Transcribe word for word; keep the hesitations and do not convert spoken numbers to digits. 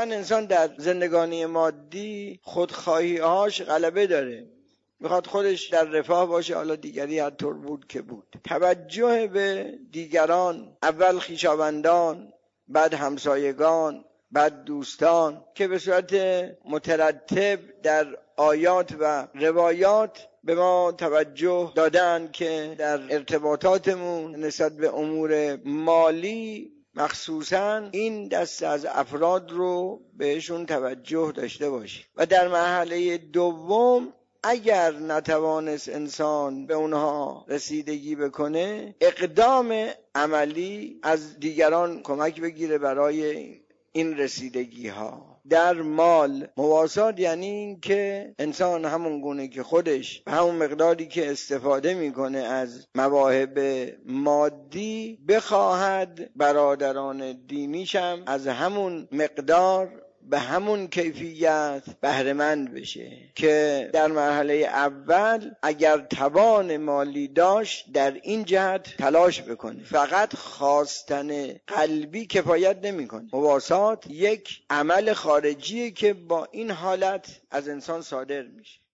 اتفاقا انسان در زندگانی مادی خودخواهی‌هاش غلبه داره، میخواد خودش در رفاه باشه، حالا دیگری هر طور بود که بود. توجه به دیگران، اول خویشاوندان، بعد همسایگان، بعد دوستان، که به صورت مترتب در آیات و روایات به ما توجه دادن که در ارتباطاتمون نسبت به امور مالی مخصوصاً این دسته از افراد رو بهشون توجه داشته باشیم. و در مرحله دوم اگر نتوانست انسان به اونها رسیدگی بکنه، اقدام عملی از دیگران کمک بگیره برای این رسیدگی ها. در مال مواسات یعنی این که انسان همون گونه که خودش به همون مقداری که استفاده میکنه از مواهب مادی، بخواهد برادران دینیشم از همون مقدار به همون کیفیت بهره‌مند بشه، که در مرحله اول اگر توان مالی داشت در این جهت تلاش بکنه. فقط خواستن قلبی کفایت نمیکنه. مواسات یک عمل خارجیه که با این حالت از انسان صادر میشه.